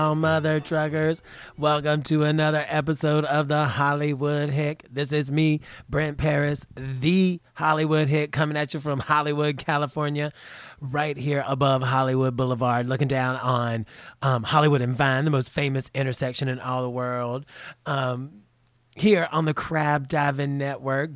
y'all mother truckers. Welcome to another episode of the Hollywood Hick. This is me, Brent Paris, the Hollywood Hick, coming at you from Hollywood, California, right here above Hollywood Boulevard, looking down on Hollywood and Vine, the most famous intersection in all the world. Here on the Crab Diving Network,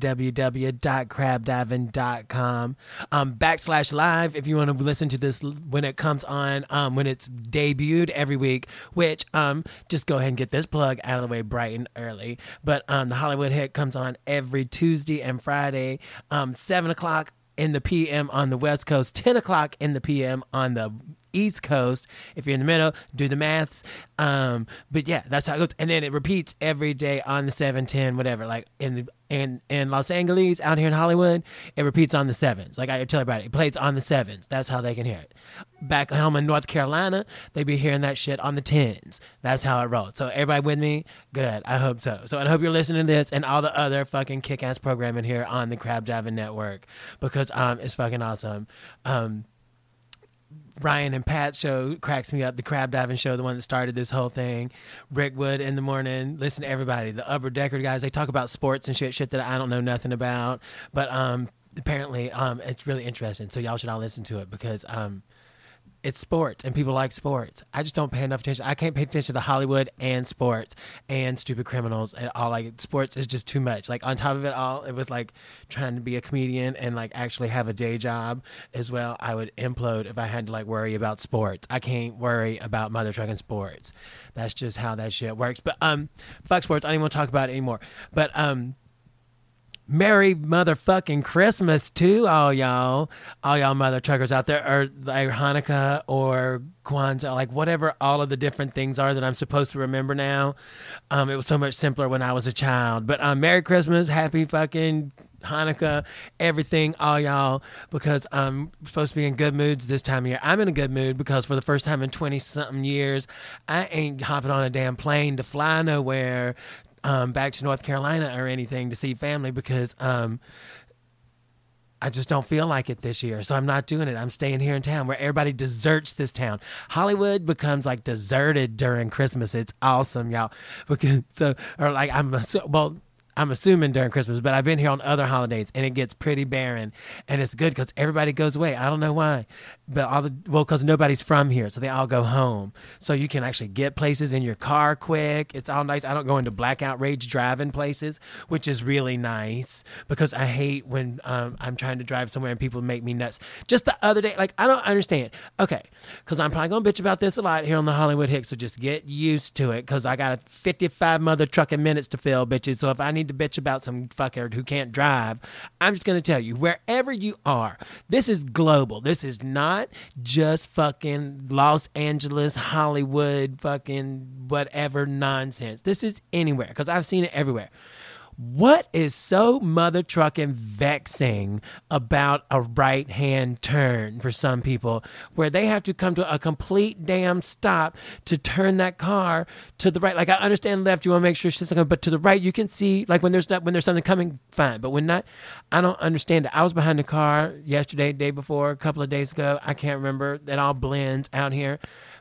www.crabdiving.com, /live if you want to listen to this when it comes on, when it's debuted every week, which just go ahead and get this plug out of the way bright and early. But the Hollywood Hit comes on every Tuesday and Friday, 7 o'clock in the PM on the West Coast, 10 o'clock in the PM on the East Coast. If you're in the middle, do the maths. But yeah, that's how it goes. And then it repeats every day on the 7-10, whatever. Like in Los Angeles, out here in Hollywood, it repeats on the 7s. Like I tell everybody, it plays on the 7s. That's how they can hear it. Back home in North Carolina, they be hearing that shit on the 10s. That's how it rolls. So everybody with me? Good. I hope so. So I hope you're listening to this and all the other fucking kick-ass programming here on the Crab Diving Network, because it's fucking awesome. Ryan and Pat's show cracks me up. The Crab Diving Show, the one that started this whole thing. Rick Wood in the morning. Listen to everybody. The Upper Decker guys, they talk about sports and shit that I don't know nothing about. But apparently it's really interesting. So y'all should all listen to it because it's sports and people like sports. I just don't pay enough attention. I can't pay attention to Hollywood and sports and Stupid Criminals and all. Like sports is just too much. Like on top of it all, with like trying to be a comedian and like actually have a day job as well, I would implode if I had to like worry about sports. I can't worry about mother trucking sports. That's just how that shit works. But fuck sports. I don't even want to talk about it anymore. But Merry motherfucking Christmas to all y'all mother truckers out there, or like Hanukkah or Kwanzaa, like whatever all of the different things are that I'm supposed to remember now. It was so much simpler when I was a child. But Merry Christmas, happy fucking Hanukkah, everything, all y'all, because I'm supposed to be in good moods this time of year. I'm in a good mood because for the first time in 20-something years, I ain't hopping on a damn plane to fly nowhere back to North Carolina or anything to see family because I just don't feel like it this year. So I'm not doing it. I'm staying here in town where everybody deserts this town. Hollywood becomes like deserted during Christmas. It's awesome, y'all. Because I'm assuming during Christmas, but I've been here on other holidays and it gets pretty barren, and it's good because everybody goes away. I don't know why, but because nobody's from here, so they all go home. So you can actually get places in your car quick. It's all nice. I don't go into blackout rage driving places, which is really nice because I hate when I'm trying to drive somewhere and people make me nuts. Just the other day, like I don't understand. Okay, because I'm probably gonna bitch about this a lot here on the Hollywood Hick, so just get used to it because I got 55 mother trucking minutes to fill, bitches. So if I need to bitch about some fucker who can't drive, I'm just going to tell you, wherever you are, this is global. This is not just fucking Los Angeles, Hollywood, fucking whatever nonsense. This is anywhere because I've seen it everywhere. What is so mother trucking vexing about a right-hand turn for some people where they have to come to a complete damn stop to turn that car to the right? Like I understand left, you want to make sure she's not, but to the right you can see like when there's something coming, fine. But when not, I don't understand it. I was behind the car yesterday, day before, a couple of days ago. I can't remember. It all blends out here.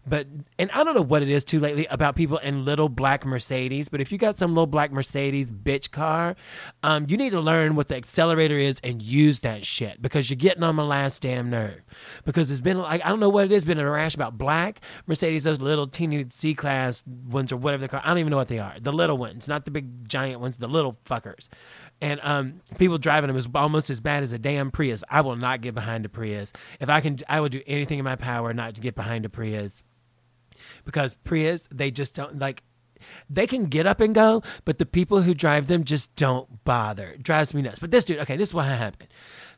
And I don't know what it is too lately about people in little black Mercedes, but if you got some little black Mercedes bitch car, you need to learn what the accelerator is and use that shit because you're getting on my last damn nerve. Because it's been like, I don't know what it is, been a rash about black Mercedes, those little teeny C-Class ones or whatever they're called. I don't even know what they are. The little ones, not the big giant ones, the little fuckers. And people driving them is almost as bad as a damn Prius. I will not get behind a Prius. If I can, I will do anything in my power not to get behind a Prius. Because Prius, they just don't, like, they can get up and go, but the people who drive them just don't bother. It drives me nuts. But this dude, okay, this is what happened.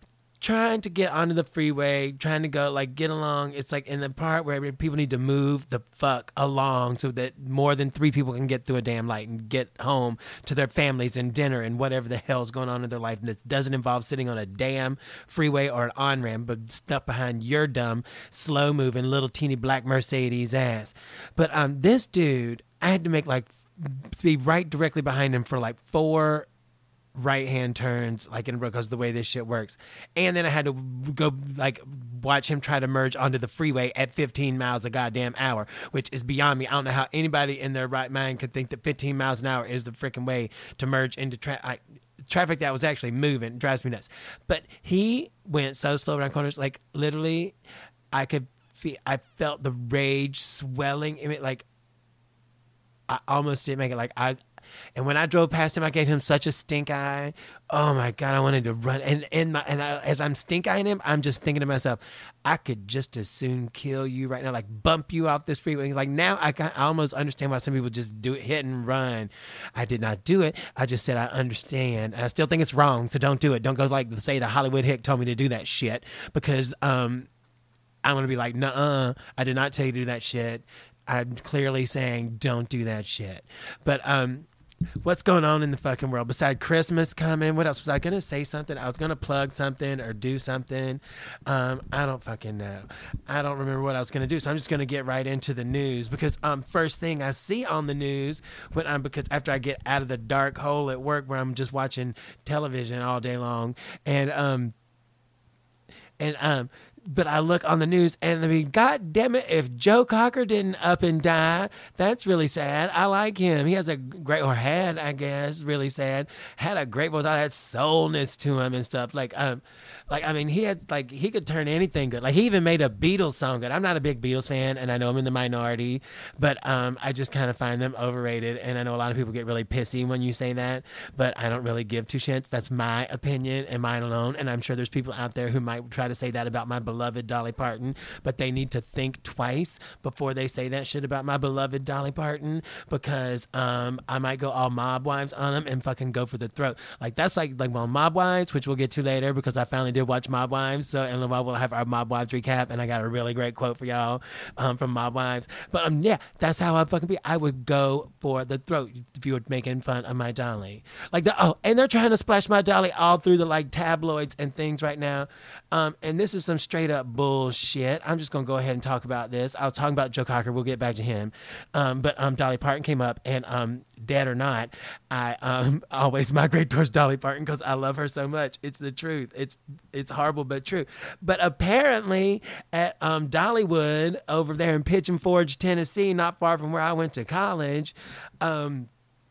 Trying to get onto the freeway, trying to go, like, get along. It's like in the part where people need to move the fuck along so that more than 3 people can get through a damn light and get home to their families and dinner and whatever the hell's going on in their life. And that doesn't involve sitting on a damn freeway or an on-ramp, but stuck behind your dumb, slow-moving, little teeny black Mercedes ass. But this dude, I had to make, like, be right directly behind him for, like, 4 right-hand turns, like in because of the way this shit works. And then I had to go like watch him try to merge onto the freeway at 15 miles a goddamn hour, which is beyond me. I don't know how anybody in their right mind could think that 15 miles an hour is the freaking way to merge into traffic that was actually moving. It drives me nuts. But he went so slow around corners, like literally I felt the rage swelling in it. Like I almost didn't make it. And when I drove past him, I gave him such a stink eye. Oh my God, I wanted to run. As I'm stink eyeing him, I'm just thinking to myself, I could just as soon kill you right now, like bump you off this freeway. Like now, I almost understand why some people just do it, hit and run. I did not do it. I just said I understand, and I still think it's wrong. So don't do it. Don't go like say the Hollywood hick told me to do that shit, because I'm gonna be like, nuh-uh, I did not tell you to do that shit. I'm clearly saying don't do that shit. But what's going on in the fucking world besides Christmas coming? What else was I gonna say? Something I was gonna plug something or do something. I don't fucking know. I don't remember what I was gonna do. So I'm just gonna get right into the news, because first thing I see on the news because after I get out of the dark hole at work where I'm just watching television all day long, but I look on the news, and I mean, God damn it, if Joe Cocker didn't up and die, that's really sad. I like him. He has a great, or had, I guess, really sad, had a great voice. I had soulness to him and stuff. I mean, he could turn anything good. Like, he even made a Beatles song good. I'm not a big Beatles fan, and I know I'm in the minority, but I just kind of find them overrated, and I know a lot of people get really pissy when you say that, but I don't really give two shits. That's my opinion and mine alone, and I'm sure there's people out there who might try to say that about my beloved Dolly Parton, but they need to think twice before they say that shit about my beloved Dolly Parton, because I might go all Mob Wives on them and fucking go for the throat. Like, that's like well, Mob Wives, which we'll get to later, because I finally did watch Mob Wives, so in a little while we'll have our Mob Wives recap, and I got a really great quote for y'all from Mob Wives. But yeah, that's how I fucking be. I would go for the throat if you were making fun of my Dolly. And they're trying to splash my Dolly all through the like tabloids and things right now, and this is some straight up bullshit. I'm just gonna go ahead and talk about this. I was talking about Joe Cocker. We'll get back to him, but Dolly Parton came up, and dead or not, I always migrate towards Dolly Parton because I love her so much. It's the truth. It's horrible but true. But apparently at Dollywood over there in Pigeon Forge, Tennessee, not far from where I went to college, some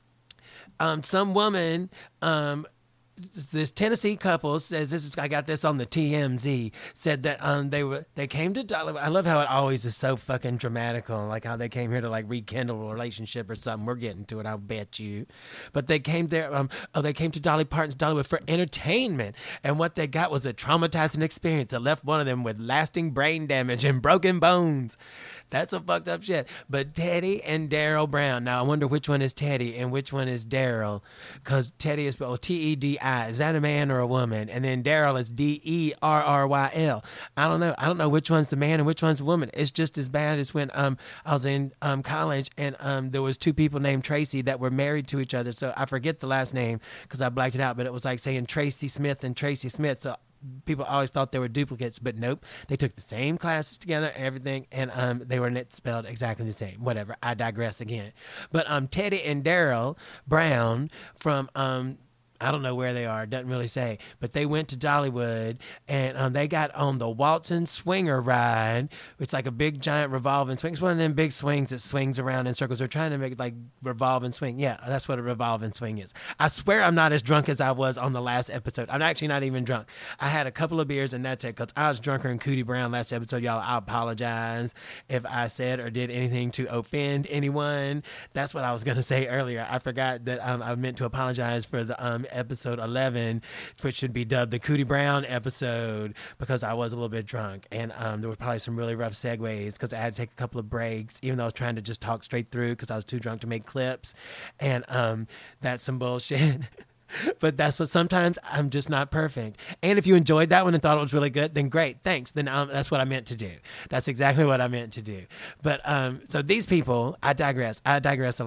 woman, this Tennessee couple says, I got this on the TMZ, said that they came to Dollywood. I love how it always is so fucking dramatical, like how they came here to like rekindle a relationship or something. We're getting to it, I'll bet you. But they came there, they came to Dolly Parton's Dollywood for entertainment, and what they got was a traumatizing experience that left one of them with lasting brain damage and broken bones. That's some fucked up shit. But Teddy and Daryl Brown. Now, I wonder which one is Teddy and which one is Daryl, because Teddy is spelled T-E-D-I. Is that a man or a woman? And then Daryl is D-E-R-R-Y-L. I don't know. I don't know which one's the man and which one's the woman. It's just as bad as when I was in college, and there was two people named Tracy that were married to each other. So I forget the last name because I blacked it out, but it was like saying Tracy Smith and Tracy Smith. So people always thought they were duplicates, but nope. They took the same classes together, everything, and they were spelled exactly the same. Whatever. I digress again. But Teddy and Daryl Brown from I don't know where they are. It doesn't really say. But they went to Dollywood, and they got on the Walton Swinger ride. It's like a big, giant revolving swing. It's one of them big swings that swings around in circles. They're trying to make it like revolving swing. Yeah, that's what a revolving swing is. I swear I'm not as drunk as I was on the last episode. I'm actually not even drunk. I had a couple of beers, and that's it, because I was drunker than Cootie Brown last episode. Y'all, I apologize if I said or did anything to offend anyone. That's what I was going to say earlier. I forgot that I meant to apologize for the episode 11, which should be dubbed the Cootie Brown episode, because I was a little bit drunk, and there was probably some really rough segues because I had to take a couple of breaks, even though I was trying to just talk straight through because I was too drunk to make clips, and that's some bullshit. But that's what, sometimes I'm just not perfect. And if you enjoyed that one and thought it was really good, then great, thanks. Then that's what I meant to do. That's exactly what I meant to do. But so these people, I digress a lot.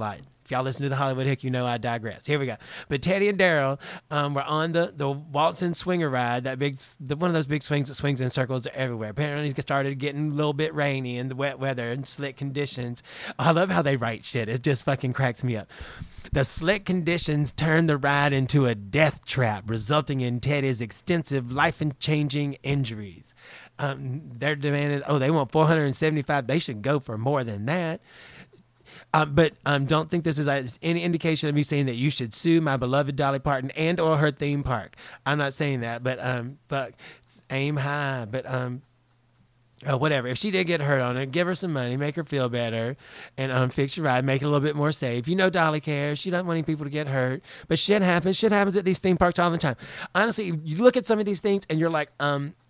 If y'all listen to the Hollywood Hick, you know I digress. Here we go. But Teddy and Daryl were on the Walton Swinger ride, one of those big swings that swings in circles everywhere. Apparently it started getting a little bit rainy and the wet weather and slick conditions. I love how they write shit. It just fucking cracks me up. The slick conditions turned the ride into a death trap, resulting in Teddy's extensive life-changing injuries. They're demanded, they want $475. They should go for more than that. But don't think this is any indication of me saying that you should sue my beloved Dolly Parton and or her theme park. I'm not saying that, but aim high. But whatever. If she did get hurt on it, give her some money, make her feel better, and fix your ride, make it a little bit more safe. You know Dolly cares. She doesn't want any people to get hurt. But shit happens. Shit happens at these theme parks all the time. Honestly, you look at some of these things and you're like,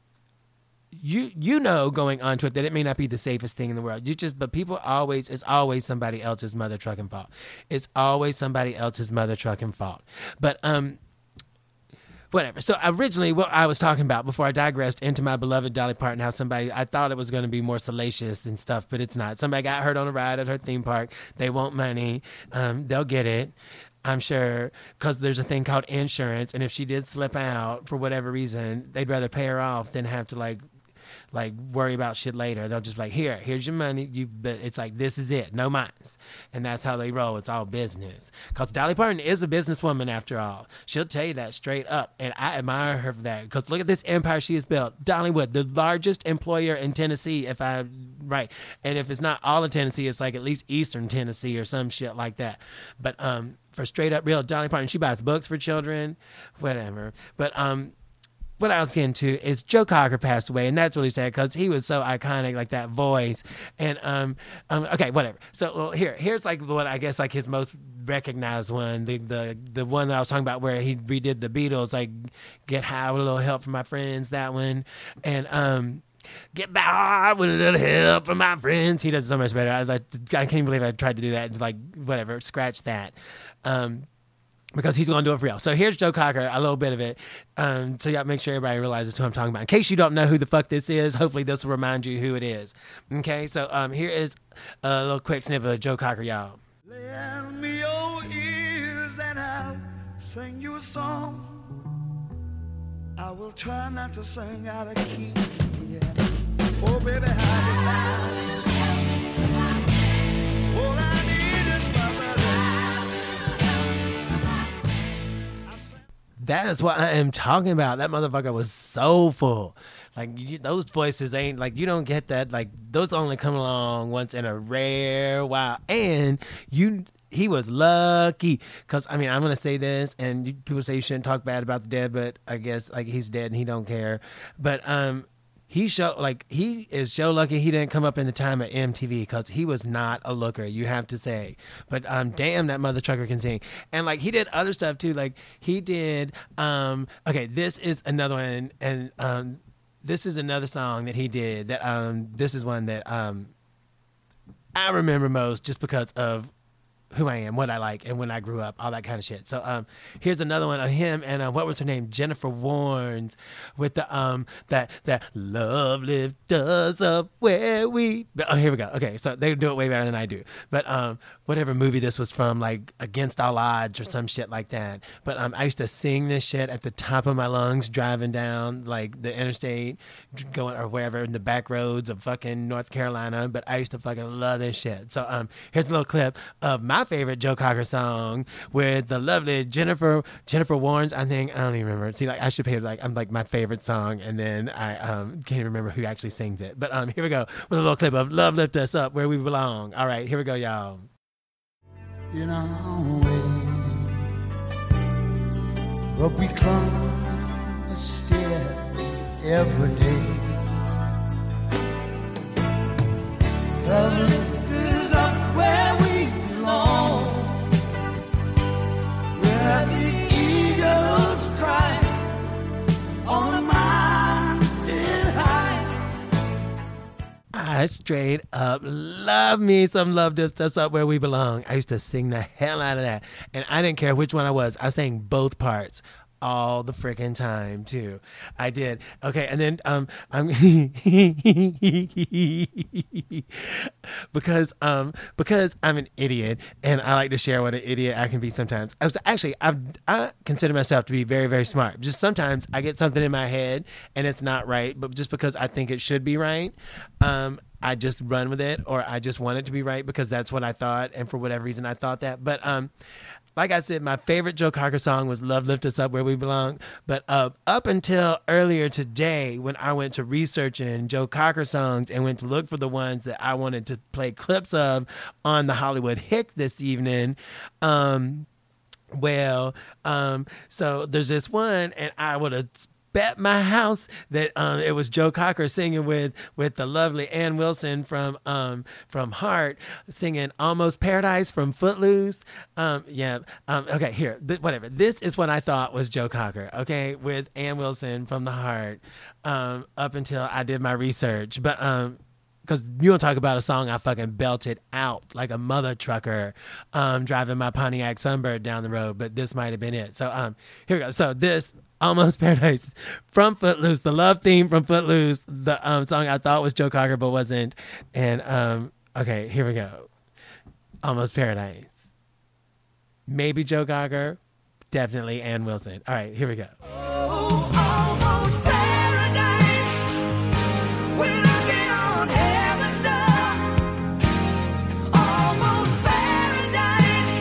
you know going onto it that it may not be the safest thing in the world. But people it's always somebody else's mother trucking fault. It's always somebody else's mother trucking fault. But whatever. So originally what I was talking about before I digressed into my beloved Dolly Parton, how I thought it was going to be more salacious and stuff, but it's not. Somebody got hurt on a ride at her theme park. They want money. They'll get it. I'm sure, because there's a thing called insurance, and if she did slip out for whatever reason, they'd rather pay her off than have to like worry about shit later. They'll just like, here's your money. But it's like, this is it, no mines. And that's how they roll. It's all business. Because Dolly Parton is a businesswoman after all. She'll tell you that straight up. And I admire her for that. Because look at this empire she has built. Dollywood, the largest employer in Tennessee, if I'm right. And if it's not all of Tennessee, it's like at least Eastern Tennessee or some shit like that. But for straight up real Dolly Parton, she buys books for children, whatever. But what I was getting to is Joe Cocker passed away, and that's really sad because he was so iconic, like that voice. And okay, whatever. So here's like what I guess like his most recognized one, the one that I was talking about where he redid the Beatles, like Get High with a Little Help from My Friends, that one, and Get by with a little help from my friends. He does it so much better. I can't believe I tried to do that. Like whatever, scratch that. Because he's going to do it for real. So here's Joe Cocker, a little bit of it. So y'all make sure everybody realizes who I'm talking about. In case you don't know who the fuck this is, hopefully this will remind you who it is. Okay, so here is a little quick snippet of Joe Cocker, y'all. Lend me your ears and I'll sing you a song. I will try not to sing out of key. Yeah. Oh, baby, how you like? All I need is my That is what I am talking about. That motherfucker was soulful. Like those voices ain't like, you don't get that. Like those only come along once in a rare while. And he was lucky because I'm going to say this, and people say you shouldn't talk bad about the dead, but I guess like he's dead and he don't care. But he is so lucky he didn't come up in the time of MTV because he was not a looker, you have to say. But damn, that mother trucker can sing. And like he did other stuff too. Like he did okay, this is another one, and this is another song that he did that this is one that I remember most just because of who I am, what I like, and when I grew up, all that kind of shit. So here's another one of him and what was her name? Jennifer Warnes with the that love lift us up where we. Oh, here we go. Okay, so they do it way better than I do. But whatever movie this was from, like Against All Odds or some shit like that. But I used to sing this shit at the top of my lungs driving down like the interstate, going or wherever in the back roads of fucking North Carolina. But I used to fucking love this shit. So here's a little clip of my favorite Joe Cocker song with the lovely Jennifer Warnes. I don't even remember. See, like I should pay like I'm like my favorite song, and then I can't remember who actually sings it. But here we go with a little clip of "Love Lift Us Up Where We Belong." All right, here we go, y'all. You know, but we climb a stair every day. Love lift us up where we belong, where the eagles cry on a mountain high. I straight up love me some Love Lifts Us Up Where We Belong. I used to sing the hell out of that, and I didn't care which one I was. I sang both parts all the freaking time too. I did. Okay, and then I'm because I'm an idiot and I like to share what an idiot I can be sometimes. I consider myself to be very, very smart. Just sometimes I get something in my head and it's not right, but just because I think it should be right, I just run with it, or I just want it to be right because that's what I thought, and for whatever reason I thought that. But like I said, my favorite Joe Cocker song was Love Lift Us Up Where We Belong. But up until earlier today, when I went to researching Joe Cocker songs and went to look for the ones that I wanted to play clips of on the Hollywood Hicks this evening, so there's this one, and I would have bet my house that it was Joe Cocker singing with the lovely Ann Wilson from Heart, singing Almost Paradise from Footloose. Okay, here, whatever. This is what I thought was Joe Cocker, okay, with Ann Wilson from the Heart, up until I did my research. But because you want to talk about a song I fucking belted out like a mother trucker driving my Pontiac Sunbird down the road, but this might have been it. So here we go. So this Almost Paradise from Footloose, the love theme from Footloose, the song I thought was Joe Cocker but wasn't. And okay, here we go. Almost Paradise. Maybe Joe Cocker, definitely Ann Wilson. All right, here we go. Oh, almost paradise. We're knocking on heaven's door. Almost paradise.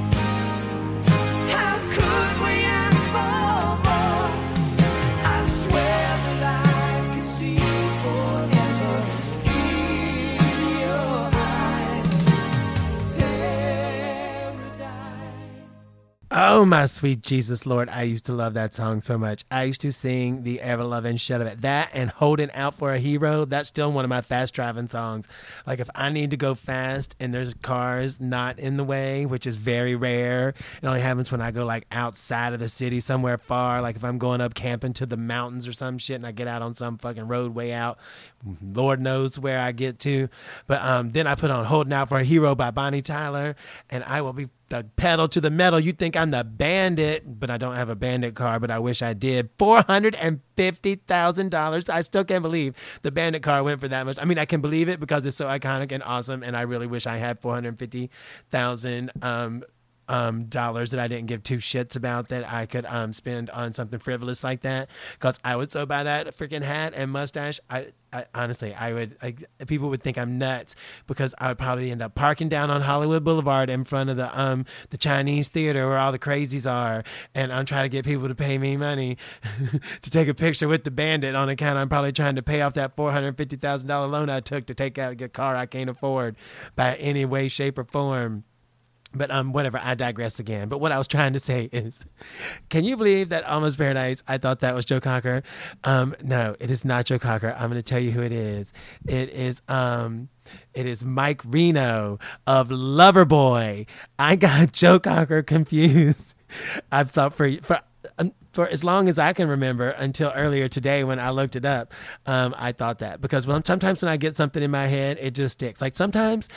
How could we ask for more? I swear that I could see forever in your eyes. Paradise. Oh, my sweet Jesus, Lord. I used to love that song so much. I used to sing the ever-loving shit of it. That and Holding Out for a Hero, that's still one of my fast-driving songs. Like, if I need to go fast and there's cars not in the way, which is very rare, it only happens when I go, like, outside of the city somewhere far. Like, if I'm going up camping to the mountains or some shit and I get out on some fucking road way out, Lord knows where I get to. But then I put on Holding Out for a Hero by Bonnie Tyler, and I will be the pedal to the metal. You think I'm the bandit, but I don't have a bandit car, but I wish I did. $450,000. I still can't believe the bandit car went for that much. I mean, I can believe it because it's so iconic and awesome, and I really wish I had $450,000 dollars that I didn't give two shits about that I could spend on something frivolous like that, because I would so buy that freaking hat and mustache. I honestly, people would think I'm nuts, because I would probably end up parking down on Hollywood Boulevard in front of the Chinese theater where all the crazies are, and I'm trying to get people to pay me money to take a picture with the bandit on account I'm probably trying to pay off that $450,000 loan I took to take out a car I can't afford by any way, shape, or form. But whatever, I digress again. But what I was trying to say is, can you believe that Almost Paradise, I thought that was Joe Cocker? No, it is not Joe Cocker. I'm going to tell you who it is. It is Mike Reno of Loverboy. I got Joe Cocker confused. I thought for as long as I can remember, until earlier today when I looked it up, I thought that, because sometimes when I get something in my head, it just sticks. Like sometimes,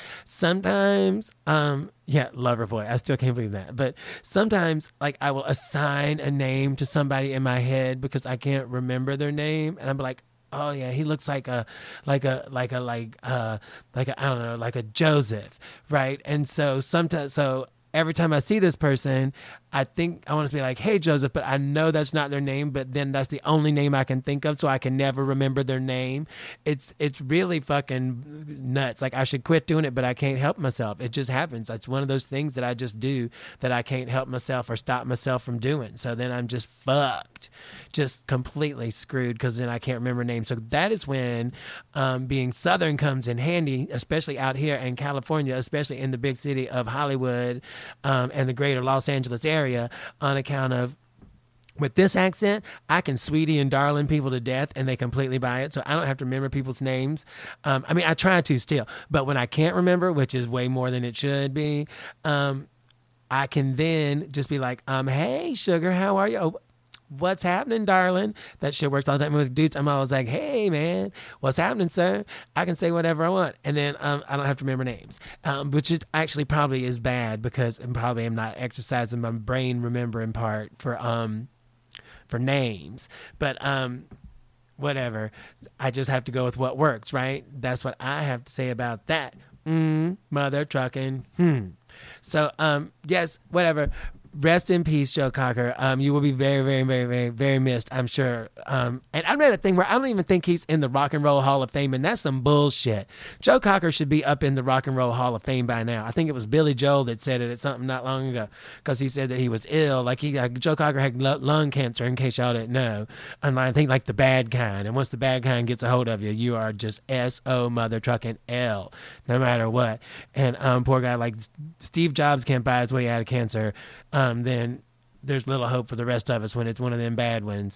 Loverboy. I still can't believe that. But sometimes, like, I will assign a name to somebody in my head because I can't remember their name, and I'm like, oh yeah, he looks like a I don't know, like a Joseph, right? And so every time I see this person, I think I want to be like, hey, Joseph, but I know that's not their name, but then that's the only name I can think of, so I can never remember their name. It's really fucking nuts. Like, I should quit doing it, but I can't help myself. It just happens. It's one of those things that I just do that I can't help myself or stop myself from doing. So then I'm just fucked, just completely screwed, because then I can't remember names. So that is when being Southern comes in handy, especially out here in California, especially in the big city of Hollywood and the greater Los Angeles area, on account of, with this accent, I can sweetie and darling people to death and they completely buy it. So I don't have to remember people's names. I mean, I try to still, but when I can't remember, which is way more than it should be, I can then just be like, hey, sugar, how are you? Oh, what's happening, darling? That shit works all the time with dudes. I'm always like, hey, man, what's happening, sir? I can say whatever I want. And then I don't have to remember names, which is actually probably is bad, because I probably am not exercising my brain remembering part for for names, but whatever. I just have to go with what works, right? That's what I have to say about that. Mother trucking. So yes, whatever. Rest in peace, Joe Cocker. You will be very, very, very, very, very missed, I'm sure. And I read a thing where I don't even think he's in the Rock and Roll Hall of Fame, and that's some bullshit. Joe Cocker should be up in the Rock and Roll Hall of Fame by now. I think it was Billy Joel that said it at something not long ago, because he said that he was ill. Joe Cocker had lung cancer, in case y'all didn't know. And I think like the bad kind. And once the bad kind gets a hold of you, you are just S.O. mother trucking L, no matter what. And poor guy like Steve Jobs can't buy his way out of cancer. Then there's little hope for the rest of us when it's one of them bad ones.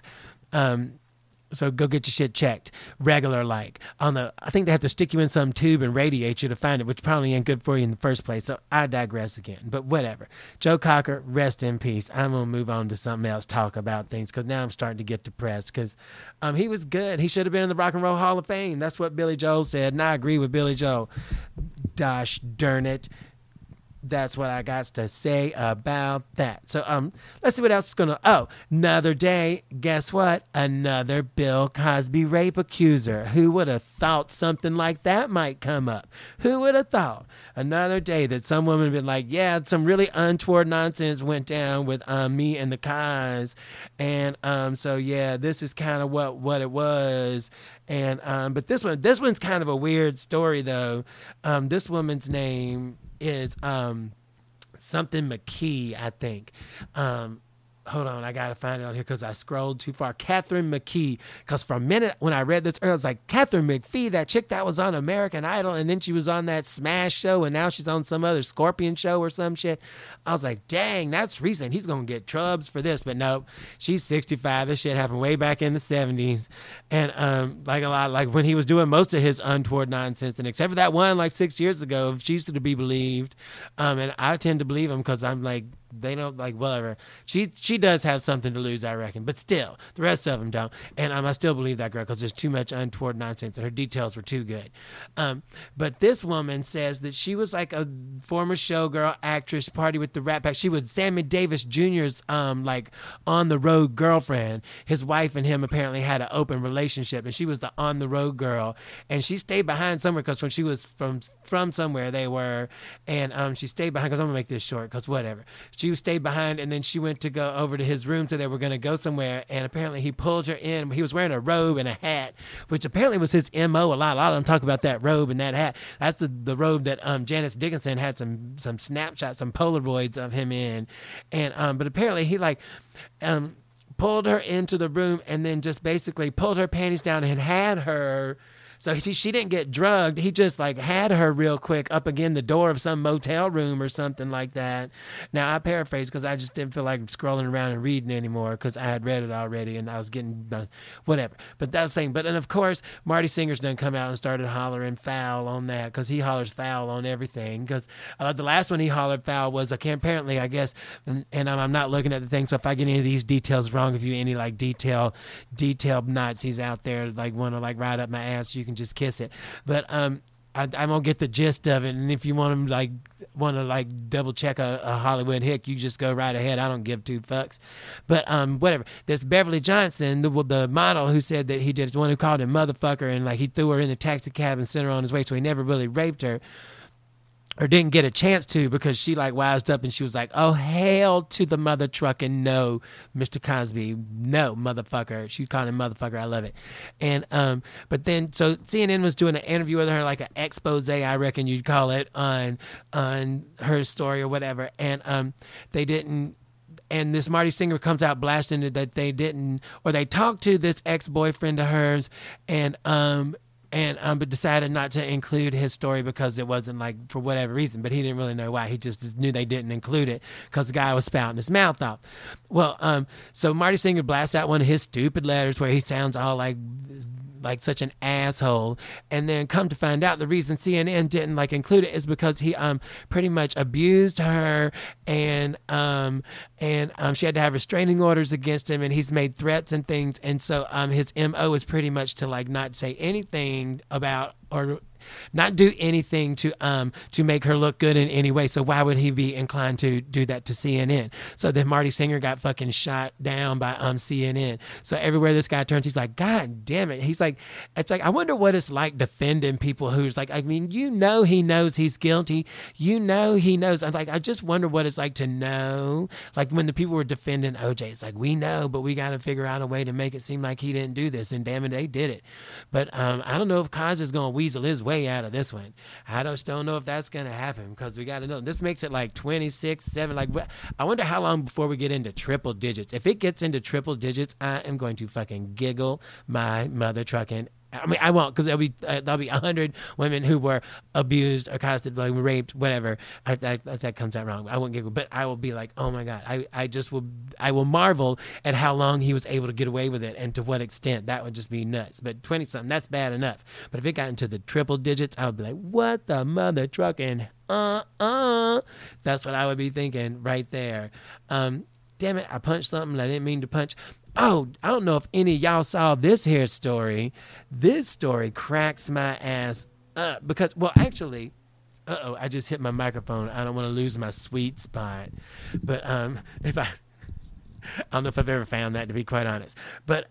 So go get your shit checked, regular like. I think they have to stick you in some tube and radiate you to find it, which probably ain't good for you in the first place. So I digress again, but whatever. Joe Cocker, rest in peace. I'm gonna move on to something else, talk about things, because now I'm starting to get depressed. Because he was good. He should have been in the Rock and Roll Hall of Fame. That's what Billy Joel said, and I agree with Billy Joel. Gosh darn it. That's what I got to say about that. So let's see what else is going to... Oh, another day. Guess what? Another Bill Cosby rape accuser. Who would have thought something like that might come up? Who would have thought? Another day that some woman been like, yeah, some really untoward nonsense went down with me and the Cos. And so, yeah, this is kind of what it was. And but this one's kind of a weird story, though. This woman's name is something McKee, I think. Hold on, I gotta find it on here because I scrolled too far. Catherine McKee, because for a minute when I read this earlier, I was like, Catherine McPhee, that chick that was on American Idol, and then she was on that Smash show, and now she's on some other Scorpion show or some shit. I was like, dang, that's recent. He's gonna get trubs for this, but nope, she's 65. This shit happened way back in the 70s, and like when he was doing most of his untoward nonsense, and except for that one like 6 years ago, she's to be believed, and I tend to believe him because I'm like, they don't like whatever. She does have something to lose, I reckon, but still, the rest of them don't. And I still believe that girl because there's too much untoward nonsense, and her details were too good. But this woman says that she was like a former showgirl actress, party with the Rat Pack. She was Sammy Davis Jr.'s like on the road girlfriend. His wife and him apparently had an open relationship, and she was the on the road girl. And she stayed behind somewhere because when she was from somewhere they were, and she stayed behind because I'm gonna make this short because whatever. She stayed behind, and then she went to go over to his room, so they were going to go somewhere, and apparently he pulled her in. He was wearing a robe and a hat, which apparently was his M.O. A lot of them talk about that robe and that hat. That's the robe that Janice Dickinson had some snapshots, some Polaroids of him in, and but apparently he pulled her into the room and then just basically pulled her panties down and had her. So she didn't get drugged. He just like had her real quick up again the door of some motel room or something like that. Now I paraphrase because I just didn't feel like scrolling around and reading anymore because I had read it already and I was getting whatever. But that was saying. But and of course Marty Singer's done come out and started hollering foul on that because he hollers foul on everything. Because the last one he hollered foul was apparently I guess, and I'm not looking at the thing. So if I get any of these details wrong, if you any like detailed Nazis out there like want to like ride up my ass, you can just kiss it. But I'm gonna get the gist of it, and if you want to double check a Hollywood hick, you just go right ahead. I don't give two fucks. But whatever. This Beverly Johnson, the model who said that he did, the one who called him motherfucker, and like he threw her in the taxi cab and sent her on his way, so he never really raped her. Or didn't get a chance to because she like wised up and she was like, oh, hell to the mother trucking no, Mr. Cosby, no, motherfucker. She called him motherfucker. I love it. And but then so CNN was doing an interview with her, like an expose, I reckon you'd call it, on her story or whatever. And they didn't. And this Marty Singer comes out blasting it that they didn't, or they talked to this ex-boyfriend of hers, and but decided not to include his story because it wasn't like for whatever reason, but he didn't really know why. He just knew they didn't include it because the guy was spouting his mouth off. Well, so Marty Singer blasts out one of his stupid letters where he sounds all like such an asshole, and then come to find out the reason CNN didn't like include it is because he pretty much abused her, and she had to have restraining orders against him, and he's made threats and things, and so his MO is pretty much to like not say anything about or not do anything to make her look good in any way. So why would he be inclined to do that to CNN? So then Marty Singer got fucking shot down by CNN. So everywhere this guy turns, he's like, God damn it. He's like, it's like, I wonder what it's like defending people who's like, I mean, he knows he's guilty. He knows. I'm like, I just wonder what it's like to know. Like when the people were defending OJ, it's like, we know, but we got to figure out a way to make it seem like he didn't do this. And damn it, they did it. But I don't know if Kaz is going to weasel his way out of this one. I just don't know if that's going to happen because we got to know. This makes it like 26-7. Like, I wonder how long before we get into triple digits. If it gets into triple digits, I am going to fucking giggle my mother trucking. I mean, I won't, because there'll be 100 women who were abused, accosted, like raped, whatever. That comes out wrong. I won't giggle, but I will be like, oh my God. I will marvel at how long he was able to get away with it and to what extent. That would just be nuts. But 20-something, that's bad enough. But if it got into the triple digits, I would be like, what the mother trucking? That's what I would be thinking right there. Damn it, I punched something I didn't mean to punch. Oh, I don't know if any of y'all saw this here story. This story cracks my ass up because, well, actually, I just hit my microphone. I don't want to lose my sweet spot. But if I don't know if I've ever found that, to be quite honest. But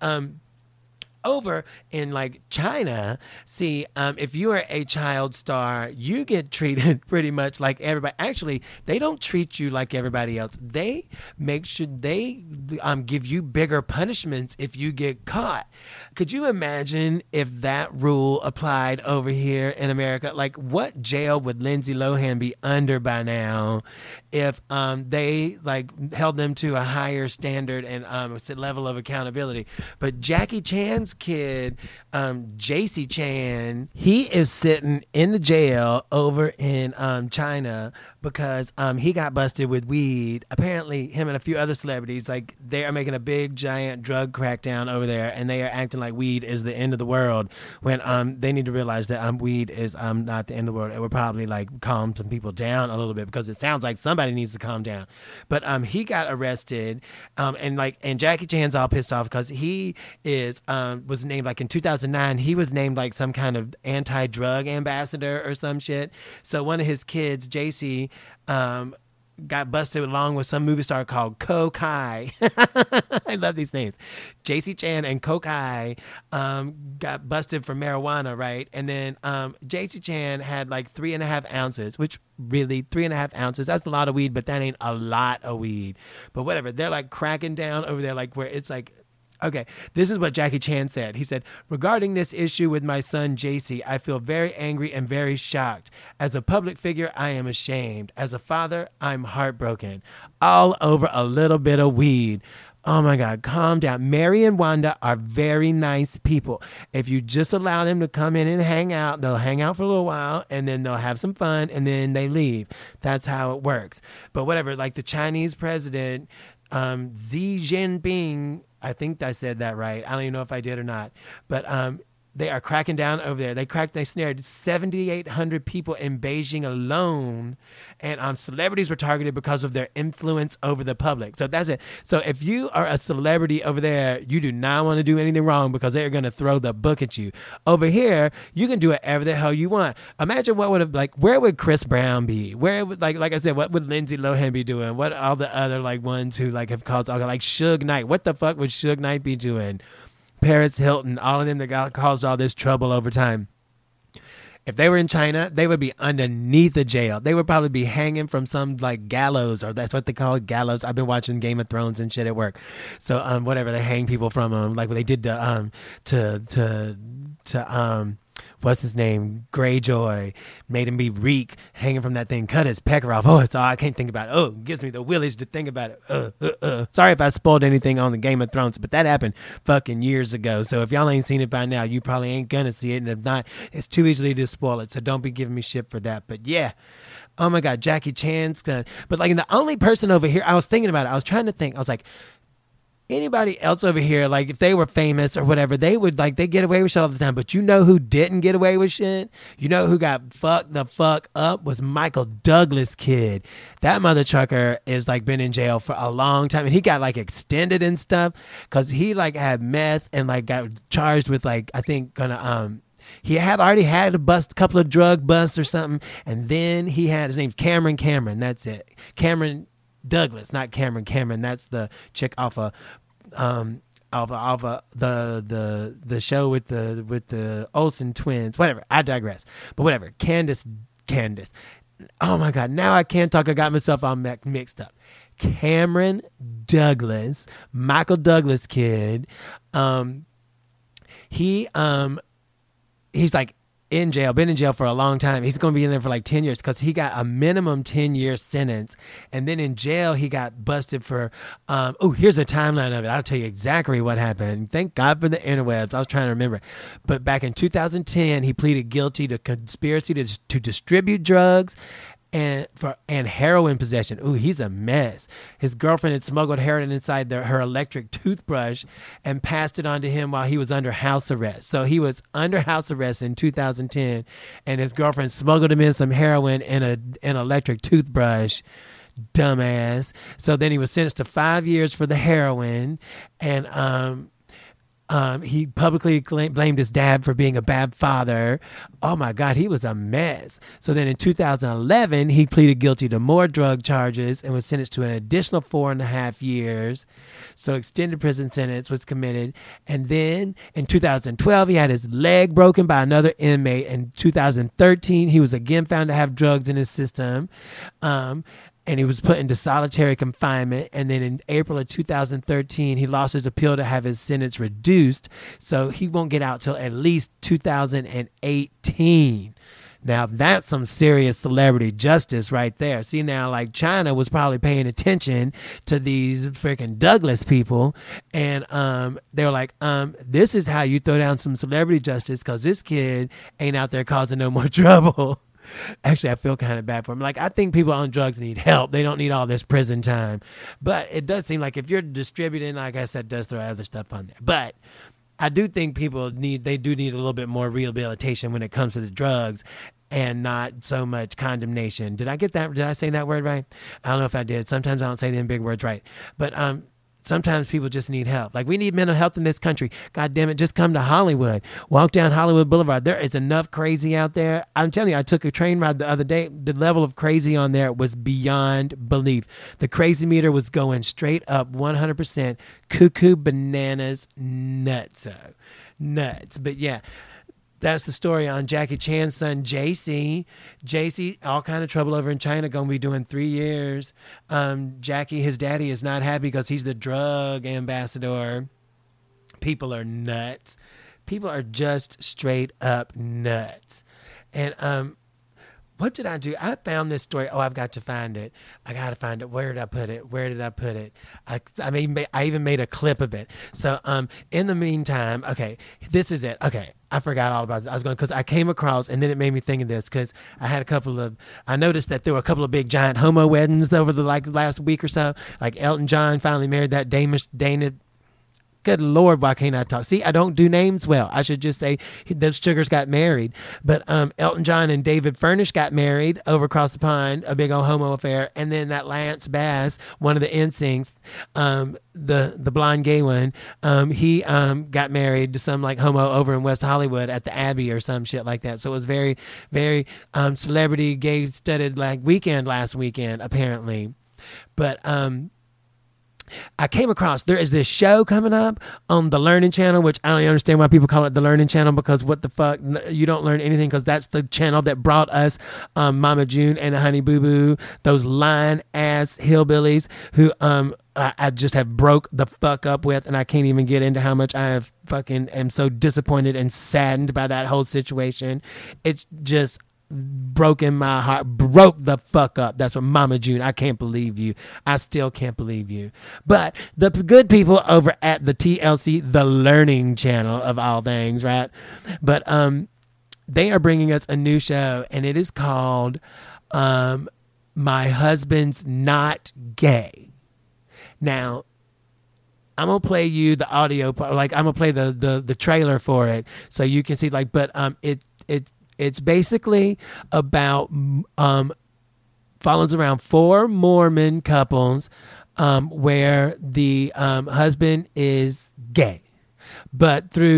over in like China, see, if you are a child star, you get treated pretty much like everybody. Actually, they don't treat you like everybody else. They make sure they give you bigger punishments if you get caught. Could you imagine if that rule applied over here in America? Like, what jail would Lindsay Lohan be under by now if they like held them to a higher standard and level of accountability? But Jackie Chan's kid, JC Chan, he is sitting in the jail over in China because he got busted with weed. Apparently, him and a few other celebrities, like, they are making a big giant drug crackdown over there, and they are acting like weed is the end of the world when they need to realize that weed is not the end of the world. It would probably like calm some people down a little bit because it sounds like somebody needs to calm down. But he got arrested, and Jackie Chan's all pissed off because he was named, like in 2009, he was named like some kind of anti-drug ambassador or some shit. So one of his kids, JC, got busted along with some movie star called Ko Kai. I love these names. JC Chan and Ko Kai got busted for marijuana, right? And then JC Chan had like 3.5 ounces, which really 3.5 ounces, that's a lot of weed, but that ain't a lot of weed. But whatever, they're like cracking down over there, like where it's like, okay, this is what Jackie Chan said. He said, regarding this issue with my son, JC, I feel very angry and very shocked. As a public figure, I am ashamed. As a father, I'm heartbroken. All over a little bit of weed. Oh my God, calm down. Mary and Wanda are very nice people. If you just allow them to come in and hang out, they'll hang out for a little while and then they'll have some fun and then they leave. That's how it works. But whatever, like the Chinese president, Xi Jinping, I think I said that right. I don't even know if I did or not. But they are cracking down over there. They snared 7,800 people in Beijing alone. And celebrities were targeted because of their influence over the public. So that's it. So if you are a celebrity over there, you do not want to do anything wrong because they're going to throw the book at you. Over here, you can do whatever the hell you want. Imagine what would have, like, where would Chris Brown be? Where would, like I said, what would Lindsay Lohan be doing? What all the other like ones who like have caused, like Suge Knight? What the fuck would Suge Knight be doing? Paris Hilton, all of them that caused all this trouble over time. If they were in China, they would be underneath the jail. They would probably be hanging from some like gallows, or that's what they call it, gallows. I've been watching Game of Thrones and shit at work. So whatever, they hang people from like what they did to what's his name, Greyjoy, made him be Reek, hanging from that thing, cut his pecker off. Oh, it's all I can't think about it. Oh, it gives me the willies to think about it. Sorry if I spoiled anything on the Game of Thrones, but that happened fucking years ago. So if y'all ain't seen it by now, you probably ain't gonna see it. And if not, it's too easily to spoil it. So don't be giving me shit for that. But yeah. Oh my God, Jackie Chan's gonna, but like the only person over here, I was thinking about it. I was trying to think. I was like, anybody else over here, like if they were famous or whatever, they would like, they get away with shit all the time. But you know who didn't get away with shit? You know who got fucked the fuck up was Michael Douglas' kid. That mother trucker is like been in jail for a long time, and he got like extended and stuff because he like had meth and like got charged with like, I think he had already had a couple of drug busts or something, and then he had, his name's Cameron. That's it, Cameron Douglas, not Cameron. That's the chick off of the show with the Olsen twins. Whatever. I digress. But whatever. Candace. Oh my God. Now I can't talk. I got myself all mixed up. Cameron Douglas, Michael Douglas kid. He's like in jail, been in jail for a long time. He's going to be in there for like 10 years because he got a minimum 10-year sentence. And then in jail, he got busted for, here's a timeline of it. I'll tell you exactly what happened. Thank God for the interwebs. I was trying to remember. But back in 2010, he pleaded guilty to conspiracy to distribute drugs and heroin possession. Ooh, he's a mess. His girlfriend had smuggled heroin inside her electric toothbrush and passed it on to him while he was under house arrest. So he was under house arrest in 2010, and his girlfriend smuggled him in some heroin in an electric toothbrush. Dumbass. So then he was sentenced to 5 years for the heroin, and he publicly blamed his dad for being a bad father. Oh my God, he was a mess. So then in 2011, he pleaded guilty to more drug charges and was sentenced to an additional 4.5 years. So extended prison sentence was committed. And then in 2012, he had his leg broken by another inmate. In 2013, he was again found to have drugs in his system. And he was put into solitary confinement. And then in April of 2013, he lost his appeal to have his sentence reduced. So he won't get out till at least 2018. Now, that's some serious celebrity justice right there. See, now, like, China was probably paying attention to these freaking Douglas people. And they were like, this is how you throw down some celebrity justice, because this kid ain't out there causing no more trouble. Actually, I feel kind of bad for him. Like, I think people on drugs need help. They don't need all this prison time. But it does seem like if you're distributing, like I said, does throw other stuff on there. But I do think people need a little bit more rehabilitation when it comes to the drugs and not so much condemnation. Did I get that? Did I say that word right? I don't know if I did. Sometimes I don't say them big words right. But sometimes people just need help. Like, we need mental health in this country. God damn it, just come to Hollywood. Walk down Hollywood Boulevard. There is enough crazy out there. I'm telling you, I took a train ride the other day. The level of crazy on there was beyond belief. The crazy meter was going straight up 100%. Cuckoo bananas nuts. But yeah. That's the story on Jackie Chan's son, JC. JC, all kind of trouble over in China, going to be doing 3 years. Jackie, his daddy, is not happy because he's the drug ambassador. People are nuts. People are just straight up nuts. And what did I do? I found this story. Oh, I've got to find it. I got to find it. Where did I put it? I even made a clip of it. So in the meantime, okay, this is it. Okay, I forgot all about this. I was going, because I came across, and then it made me think of this, because I noticed that there were a couple of big giant homo weddings over the last week or so. Like Elton John finally married that Dana. Good Lord, why can't I talk? See, I don't do names well. I should just say those sugars got married. But Elton John and David Furnish got married over across the pond, a big old homo affair. And then that Lance Bass, one of the NSYNCs, the blonde gay one, he got married to some like homo over in West Hollywood at the Abbey or some shit like that. So it was very, very celebrity gay studded like weekend last weekend, apparently. But I came across, there is this show coming up on the Learning Channel, which I don't understand why people call it the Learning Channel, because what the fuck, you don't learn anything, because that's the channel that brought us Mama June and Honey Boo Boo, those lying ass hillbillies who I just have broke the fuck up with, and I can't even get into how much I have fucking am so disappointed and saddened by that whole situation. It's just broken my heart, broke the fuck up. That's what Mama June, I can't believe you. I still can't believe you. But the good people over at the TLC, the Learning Channel of all things, right? But they are bringing us a new show, and it is called My Husband's Not Gay. Now, I'm gonna play you the audio part, like I'm gonna play the trailer for it so you can see, like, but it's basically about follows around 4 Mormon couples where the husband is gay, but through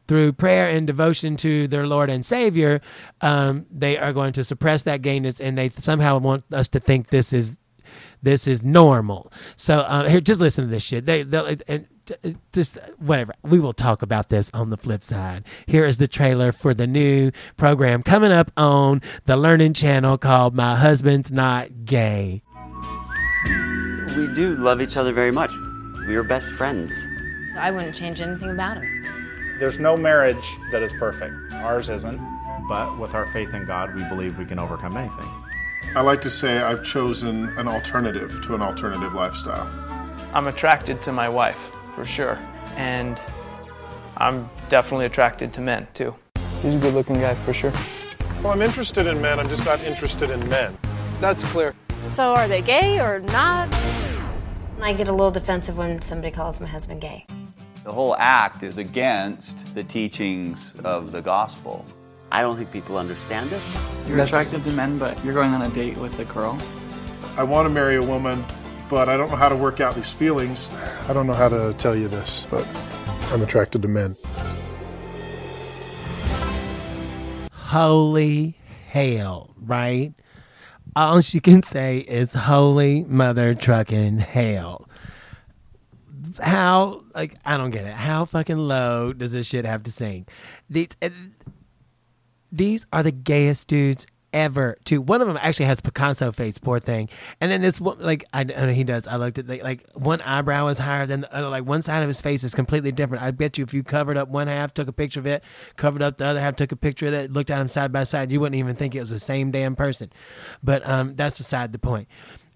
through prayer and devotion to their Lord and Savior, they are going to suppress that gayness, and they somehow want us to think this is normal. So here, just listen to this shit. They'll just whatever. We will talk about this on the flip side. Here is the trailer for the new program coming up on the Learning Channel called My Husband's Not Gay. We do love each other very much. We are best friends. I wouldn't change anything about him. There's no marriage that is perfect. Ours isn't. But with our faith in God, we believe we can overcome anything. I like to say I've chosen an alternative to an alternative lifestyle. I'm attracted to my wife, for sure. And I'm definitely attracted to men, too. He's a good-looking guy, for sure. Well, I'm interested in men, I'm just not interested in men. That's clear. So are they gay or not? I get a little defensive when somebody calls my husband gay. The whole act is against the teachings of the gospel. I don't think people understand this. You're attracted to men, but you're going on a date with a girl. I want to marry a woman, but I don't know how to work out these feelings. I don't know how to tell you this, but I'm attracted to men. Holy hell, right? All she can say is holy mother trucking hell. How, like, I don't get it. How fucking low does this shit have to sing? These are the gayest dudes ever, too. One of them actually has Picasso face, poor thing. And then this one, like, I know he does. I looked at, like one eyebrow is higher than the other. Like, one side of his face is completely different. I bet you if you covered up one half, took a picture of it, covered up the other half, took a picture of it, looked at him side by side, you wouldn't even think it was the same damn person. But that's beside the point.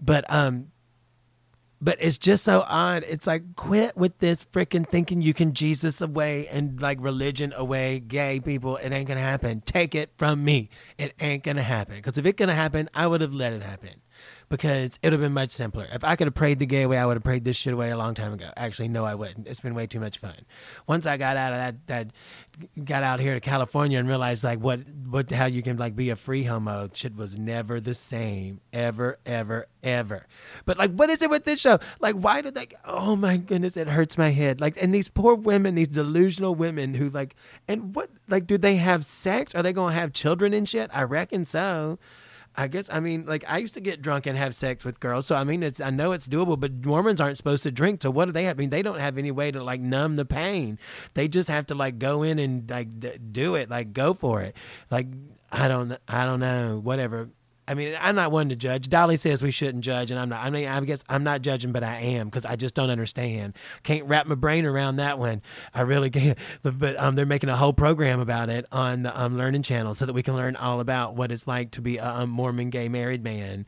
But it's just so odd. It's like, quit with this freaking thinking you can Jesus away and like religion away, gay people. It ain't going to happen. Take it from me. It ain't going to happen. Because if it going to happen, I would have let it happen. Because it would have been much simpler. If I could have prayed the gay away, I would have prayed this shit away a long time ago. Actually, no, I wouldn't. It's been way too much fun. Once I got out of that got out here to California and realized like how you can like be a free homo, shit was never the same. Ever, ever, ever. But like, what is it with this show? Like, why did they, oh my goodness, it hurts my head. Like, and these poor women, these delusional women who like, and what, like, do they have sex? Are they going to have children and shit? I reckon so. I guess, I mean, like, I used to get drunk and have sex with girls, so I mean, I know it's doable, but Mormons aren't supposed to drink, so what do they have? I mean, they don't have any way to, like, numb the pain. They just have to, like, go in and, like, do it, like, go for it. Like, I don't know, whatever. I mean, I'm not one to judge. Dolly says we shouldn't judge, and I'm not. I mean, I guess I'm not judging, but I am, because I just don't understand. Can't wrap my brain around that one. I really can't. But they're making a whole program about it on the Learning Channel so that we can learn all about what it's like to be a Mormon gay married man.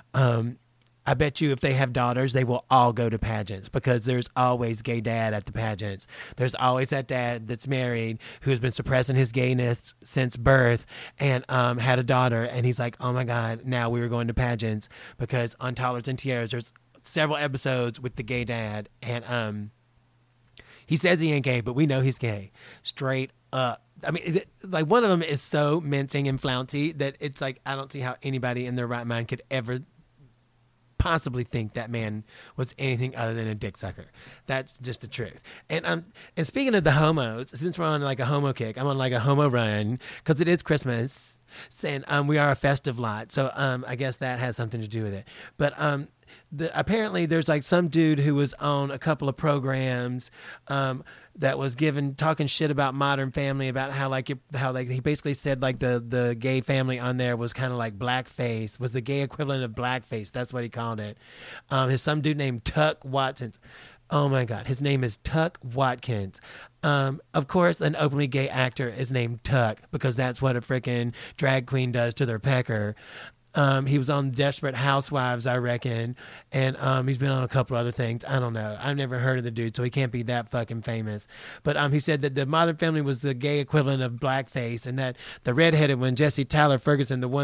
I bet you if they have daughters, they will all go to pageants because there's always gay dad at the pageants. There's always that dad that's married who has been suppressing his gayness since birth and had a daughter. And he's like, oh my God, now we were going to pageants because on Toddlers and Tiaras, there's several episodes with the gay dad. And he says he ain't gay, but we know he's gay. Straight up. I mean, like one of them is so mincing and flouncy that it's like, I don't see how anybody in their right mind could ever possibly think that man was anything other than a dick sucker. That's just the truth. And speaking of the homos, since we're on like a homo kick, I'm on like a homo run because it is Christmas and we are a festive lot. So I guess that has something to do with it. But apparently there's like some dude who was on a couple of programs that was talking shit about Modern Family, about how he basically said like the gay family on there was kind of like blackface, was the gay equivalent of blackface. That's what he called it. His some dude named Tuck Watkins. Oh my God, his name is Tuck Watkins. Of course, an openly gay actor is named Tuck because that's what a freaking drag queen does to their pecker. He was on Desperate Housewives, I reckon, and he's been on a couple other things. I don't know. I've never heard of the dude, so he can't be that fucking famous. But he said that the Modern Family was the gay equivalent of blackface, and that the redheaded one, Jesse Tyler Ferguson, the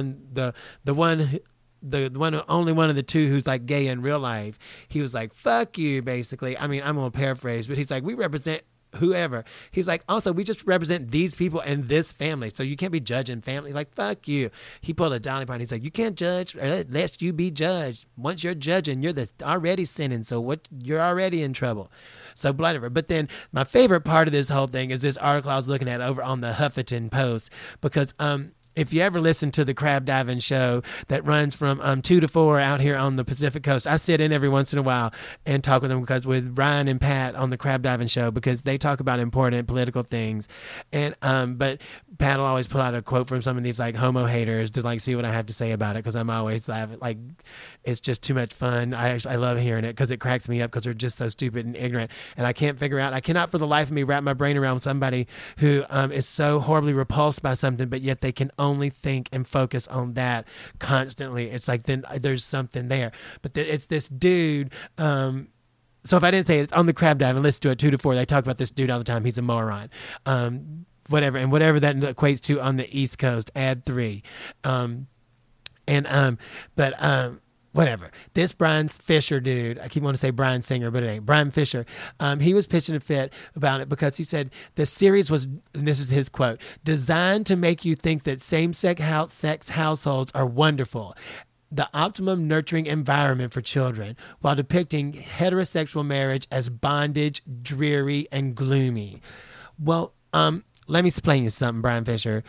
only one of the two who's like gay in real life, he was like, fuck you, basically. I mean, I'm going to paraphrase, but he's like, we represent whoever. He's like, also, we just represent these people and this family, so you can't be judging family. Like, fuck you. He pulled a Dolly Parton. He's like, you can't judge lest you be judged. Once you're judging, you're already sinning, so you're already in trouble. So whatever. But then my favorite part of this whole thing is this article I was looking at over on the Huffington Post, because if you ever listen to the crab diving show that runs from 2 to 4 out here on the Pacific Coast, I sit in every once in a while and talk with them, because with Ryan and Pat on the crab diving show, because they talk about important political things. And but Pat will always pull out a quote from some of these like homo haters to like see what I have to say about it, because I'm always laughing. Like, it's just too much fun. I love hearing it because it cracks me up, because they're just so stupid and ignorant. And I cannot for the life of me wrap my brain around somebody who is so horribly repulsed by something, but yet they can only think and focus on that constantly. It's like, then there's something there. But it's this dude. So if I didn't say it, it's on the crab dive and listen to it 2 to 4. They talk about this dude all the time. He's a moron. Whatever that equates to on the East Coast, add 3. Whatever. This Brian Fisher dude, I keep wanting to say Brian Singer, but it ain't. Brian Fisher, he was pitching a fit about it because he said the series was, and this is his quote, designed to make you think that same-sex households are wonderful, the optimum nurturing environment for children, while depicting heterosexual marriage as bondage, dreary, and gloomy. Well, let me explain you something, Brian Fisher.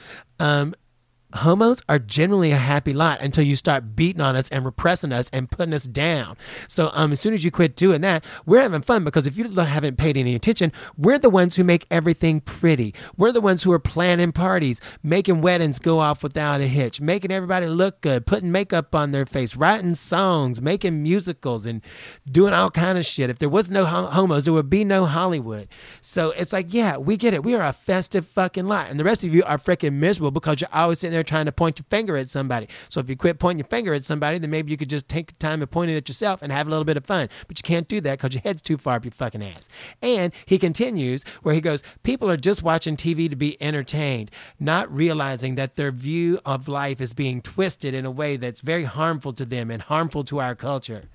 Homos are generally a happy lot until you start beating on us and repressing us and putting us down. So as soon as you quit doing that, we're having fun, because if you haven't paid any attention, we're the ones who make everything pretty. We're the ones who are planning parties, making weddings go off without a hitch, making everybody look good, putting makeup on their face, writing songs, making musicals, and doing all kind of shit. If there was no homos, there would be no Hollywood. So it's like, yeah, we get it. We are a festive fucking lot. And the rest of you are freaking miserable because you're always sitting there trying to point your finger at somebody. So if you quit pointing your finger at somebody, then maybe you could just take the time and point it at yourself and have a little bit of fun. But you can't do that because your head's too far up your fucking ass. And he continues where he goes, people are just watching TV to be entertained, not realizing that their view of life is being twisted in a way that's very harmful to them and harmful to our culture.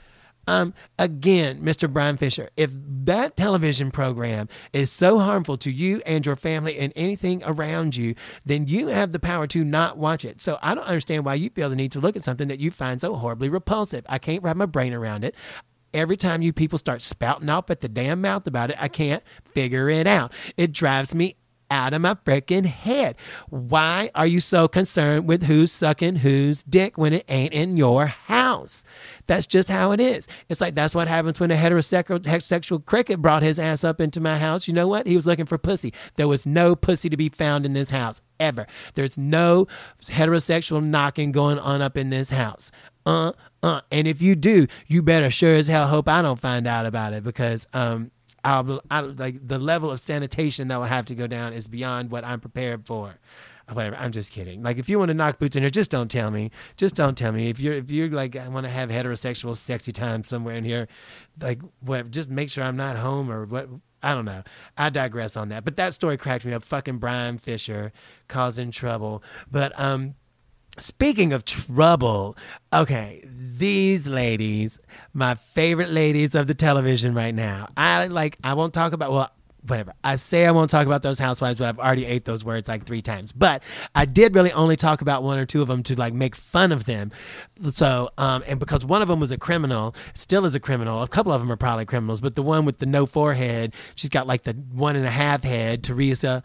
Again, Mr. Brian Fisher, if that television program is so harmful to you and your family and anything around you, then you have the power to not watch it. So I don't understand why you feel the need to look at something that you find so horribly repulsive. I can't wrap my brain around it. Every time you people start spouting off at the damn mouth about it, I can't figure it out. It drives me out of my freaking head. Why are you so concerned with who's sucking whose dick when it ain't in your house? That's just how it is. It's like, that's what happens when a heterosexual cricket brought his ass up into my house. You know what? He was looking for pussy. There was no pussy to be found in this house, ever. There's no heterosexual knocking going on up in this house. And if you do, you better sure as hell hope I don't find out about it, because, I like the level of sanitation that will have to go down is beyond what I'm prepared for. Whatever. I'm just kidding. Like, if you want to knock boots in here, just don't tell me. Just don't tell me. If you're like, I want to have heterosexual sexy time somewhere in here, like, what? Just make sure I'm not home or what. I don't know. I digress on that. But that story cracked me up. Fucking Brian Fisher causing trouble. But speaking of trouble, okay, these ladies, my favorite ladies of the television right now. I won't talk about, well, whatever. I say I won't talk about those housewives, but I've already ate those words like 3 times. But I did really only talk about 1 or 2 of them to like make fun of them. So, and because one of them was a criminal, still is a criminal. A couple of them are probably criminals, but the one with the no forehead, she's got like the 1.5 head, Teresa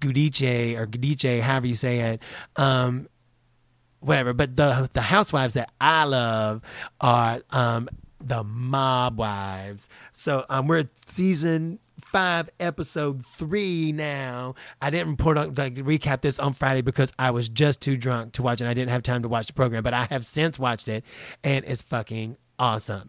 Giudice, however you say it. Whatever, but the housewives that I love are the mob wives. So we're at season 5, episode 3 now. I didn't recap this on Friday because I was just too drunk to watch it. I didn't have time to watch the program, but I have since watched it, and it's fucking awesome.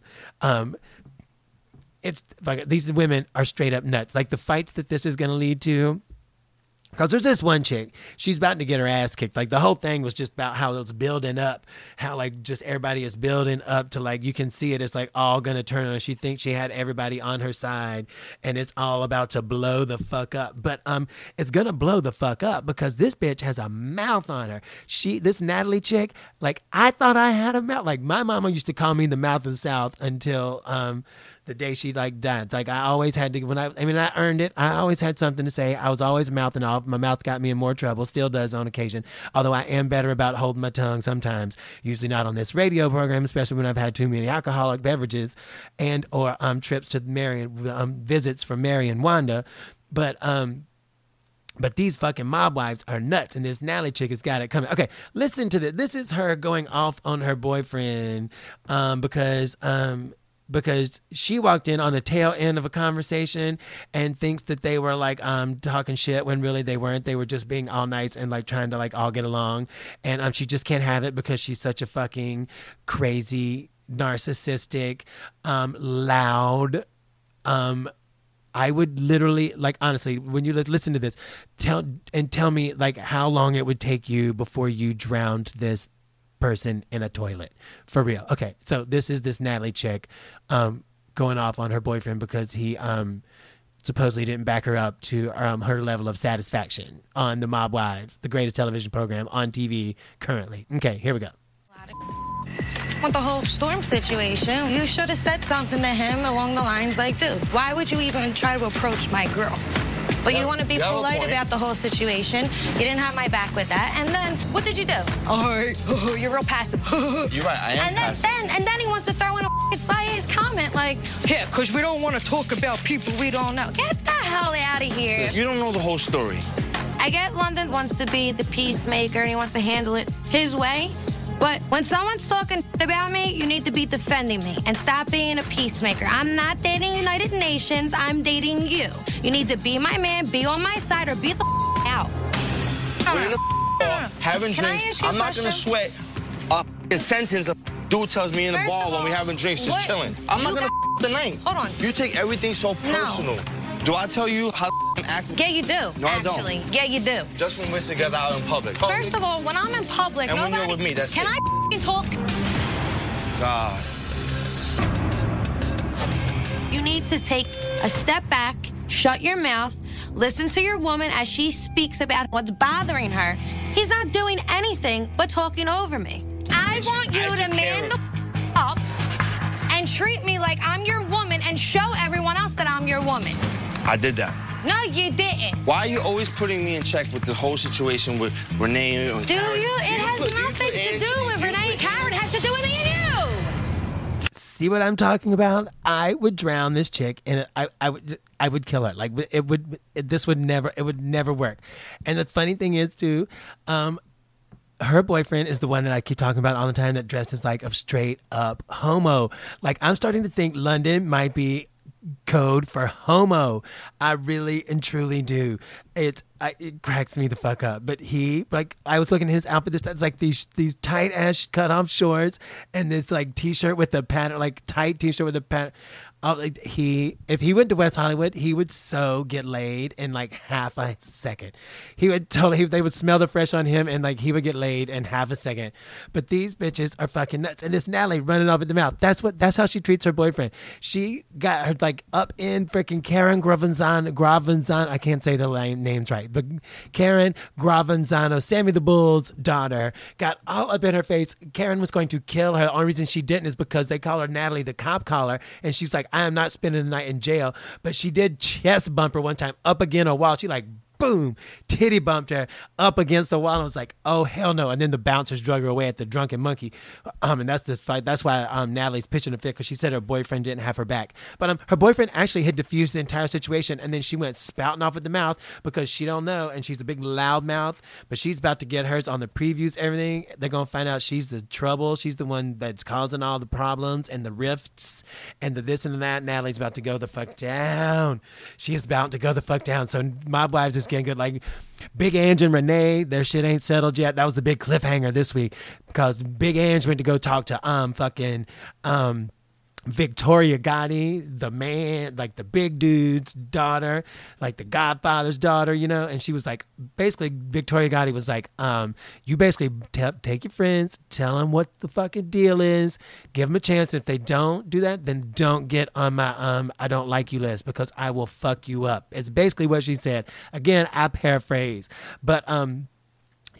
It's like, these women are straight up nuts. Like, the fights that this is going to lead to. Because there's this one chick, she's about to get her ass kicked. Like, the whole thing was just about how it's building up, how, like, just everybody is building up to, like, you can see it. It's, like, all going to turn on her. She thinks she had everybody on her side, and it's all about to blow the fuck up. But it's going to blow the fuck up because this bitch has a mouth on her. This Natalie chick, like, I thought I had a mouth. Like, my mama used to call me the mouth of the South until the day she like died. Like I always had to I earned it. I always had something to say. I was always mouthing off. My mouth got me in more trouble, still does on occasion. Although I am better about holding my tongue sometimes. Usually not on this radio program, especially when I've had too many alcoholic beverages and or trips to visits for Mary and Wanda. But these fucking mob wives are nuts, and this Natalie chick has got it coming. Okay, listen to this. This is her going off on her boyfriend because she walked in on the tail end of a conversation and thinks that they were like talking shit when really they weren't. They were just being all nice and like trying to like all get along. And she just can't have it because she's such a fucking crazy, narcissistic, loud, I would literally, like, honestly, when you listen to this, tell me, like, how long it would take you before you drowned this person in a toilet. For real. Okay, so this is this Natalie chick going off on her boyfriend because he supposedly didn't back her up to her level of satisfaction on The Mob Wives, the greatest television program on TV currently. Okay, here we go. With the whole Storm situation, you should have said something to him along the lines like, dude, why would you even try to approach my girl? But you want to be polite about the whole situation. You didn't have my back with that. And then, what did you do? All right, you're real passive. You're right, I am passive. And then he wants to throw in a slice comment like, yeah, because we don't want to talk about people we don't know. Get the hell out of here. You don't know the whole story. I get London wants to be the peacemaker and he wants to handle it his way. But when someone's talking about me, you need to be defending me and stop being a peacemaker. I'm not dating United Nations. I'm dating you. You need to be my man, be on my side, or be the out. We're in the having drinks. I'm not going to sweat a sentence a dude tells me in the bar when we're having drinks, just chilling. I'm not going to the night. Hold on. You take everything so personal. No. Do I tell you how to act? Yeah, you do. No, actually. I don't. Yeah, you do. Just when we're together out in public. First of all, when I'm in public, and nobody... when you're with me, that's Can it. I talk? God. You need to take a step back, shut your mouth, listen to your woman as she speaks about what's bothering her. He's not doing anything but talking over me. I want you to man the up and treat me like I'm your woman and show everyone else that I'm your woman. I did that. No, you didn't. Why are you always putting me in check with the whole situation with Renee and Do Karen? you? It has nothing to do with Renee and Karen. It has to do with me and you. See what I'm talking about? I would drown this chick, and I would kill her. Like it would never work. And the funny thing is too, her boyfriend is the one that I keep talking about all the time that dresses like a straight up homo. Like I'm starting to think London might be code for homo. I really and truly do. It cracks me the fuck up. But I was looking at his outfit. It's like these tight ass cut off shorts and this like t-shirt with a pattern, like tight t-shirt with a pattern. If he went to West Hollywood, he would so get laid in like half a second. He would they would smell the fresh on him and like he would get laid in half a second. But these bitches are fucking nuts. And this Natalie running off at the mouth. That's how she treats her boyfriend. She got her like up in freaking Karen Gravanzano. I can't say the names right, but Karen Gravanzano, Sammy the Bull's daughter, got all up in her face. Karen was going to kill her. The only reason she didn't is because they call her Natalie the cop caller, and she's like, I am not spending the night in jail. But she did chest bump her one time up against a wall. She like, boom, titty bumped her up against the wall. I was like, oh, hell no. And then the bouncers drug her away at the Drunken Monkey. And that's the fight. That's why Natalie's pitching a fit, because she said her boyfriend didn't have her back. But her boyfriend actually had diffused the entire situation, and then she went spouting off at the mouth because she don't know, and she's a big loud mouth, but she's about to get hers on the previews, everything. They're going to find out she's the trouble. She's the one that's causing all the problems and the rifts and the this and the that. Natalie's about to go the fuck down. She is about to go the fuck down. So Mob Wives is getting good. Like Big Ange and Renee, their shit ain't settled yet. That was the big cliffhanger this week, because Big Ange went to go talk to Victoria Gotti, the man, like the big dude's daughter, like the Godfather's daughter, you know. And she was like, basically Victoria Gotti was like, you basically take your friends, tell them what the fucking deal is, give them a chance. If they don't do that, then don't get on my I don't like you list, because I will fuck you up. It's basically what she said. Again, I paraphrase, but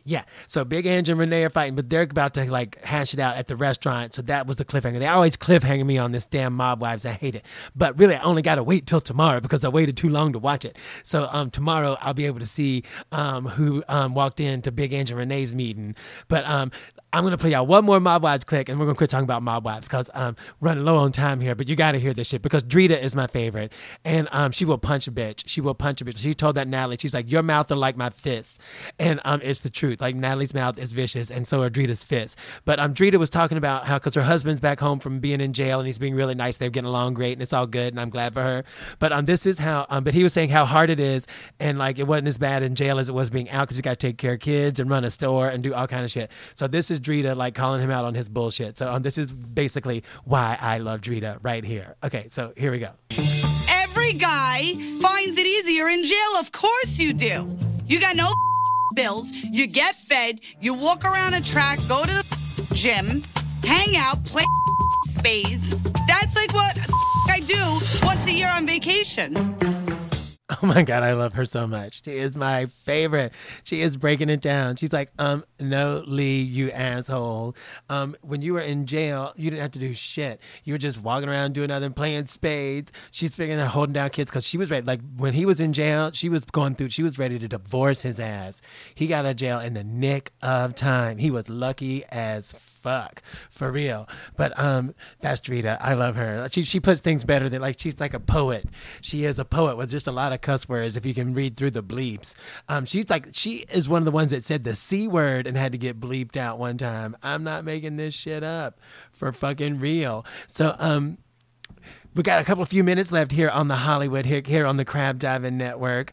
Yeah, so Big Angie and Renee are fighting, but they're about to like hash it out at the restaurant. So that was the cliffhanger. They always cliffhanger me on this damn Mob Wives. I hate it. But really, I only got to wait till tomorrow because I waited too long to watch it. So tomorrow I'll be able to see who walked into Big Angie and Renee's meeting. But I'm going to play y'all one more Mob Wives clip, and we're going to quit talking about Mob Wives because I'm running low on time here. But you got to hear this shit because Drita is my favorite. And she will punch a bitch. She will punch a bitch. She told that Natalie, she's like, your mouth are like my fists. And it's the truth. Like Natalie's mouth is vicious, and so are Drita's fists. But Drita was talking about how, because her husband's back home from being in jail, and he's being really nice. They're getting along great, and it's all good, and I'm glad for her. But this is how, but he was saying how hard it is, and like it wasn't as bad in jail as it was being out because you got to take care of kids and run a store and do all kind of shit. So this is Drita like calling him out on his bullshit. So this is basically why I love Drita right here. Okay, so here we go. Every guy finds it easier in jail. Of course you do. You got no bills. You get fed. You walk around a track, go to the gym, hang out, play spades. That's like what I do once a year on vacation. Oh my God, I love her so much. She is my favorite. She is breaking it down. She's like, no, Lee, you asshole. When you were in jail, you didn't have to do shit. You were just walking around doing nothing, playing spades. She's figuring out holding down kids because she was ready. Like when he was in jail, she was ready to divorce his ass. He got out of jail in the nick of time. He was lucky as fuck, for real. But that's Drita. I love her. She puts things better than, like, she's like a poet. She is a poet with just a lot of cuss words if you can read through the bleeps. She is one of the ones that said the C word and had to get bleeped out one time. I'm not making this shit up, for fucking real. So we got a few minutes left here on the Hollywood Hick, here on the Crab Diving Network.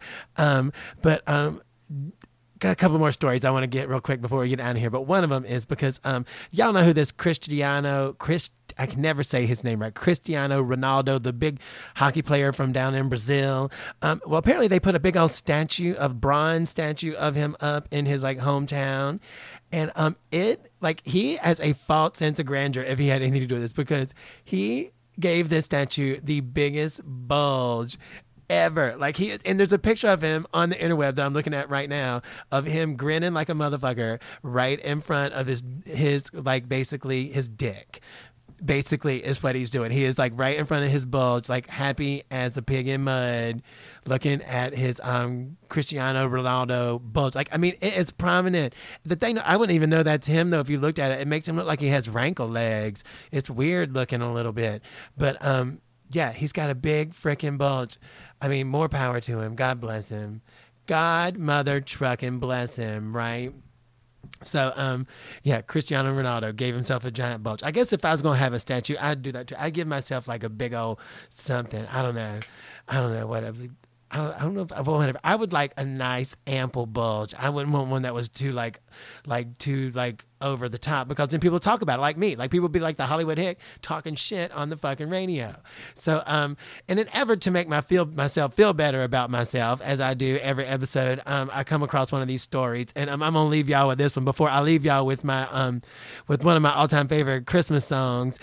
Got a couple more stories I want to get real quick before we get out of here. But one of them is because y'all know who this I can never say his name right. Cristiano Ronaldo, the big hockey player from down in Brazil. Well, apparently they put a big old bronze statue of him up in his like hometown. And he has a false sense of grandeur if he had anything to do with this, because he gave this statue the biggest bulge ever. And there's a picture of him on the interweb that I'm looking at right now of him grinning like a motherfucker right in front of his like basically his dick. Basically is what he's doing. He is like right in front of his bulge, like happy as a pig in mud, looking at his Cristiano Ronaldo bulge. Like, I mean, it is prominent. The thing, I wouldn't even know that's him though if you looked at it. It makes him look like he has rankle legs. It's weird looking a little bit. But yeah, he's got a big freaking bulge. I mean, more power to him. God bless him. God mother trucking bless him, right? So, yeah, Cristiano Ronaldo gave himself a giant bulge. I guess if I was going to have a statue, I'd do that too. I'd give myself like a big old something. I don't know, whatever. I don't know if I want whatever. I would like a nice ample bulge. I wouldn't want one that was too over the top, because then people talk about it like me. Like people be like the Hollywood Hick talking shit on the fucking radio. So in an effort to make myself feel better about myself, as I do every episode, I come across one of these stories, and I'm gonna leave y'all with this one before I leave y'all with my with one of my all-time favorite Christmas songs.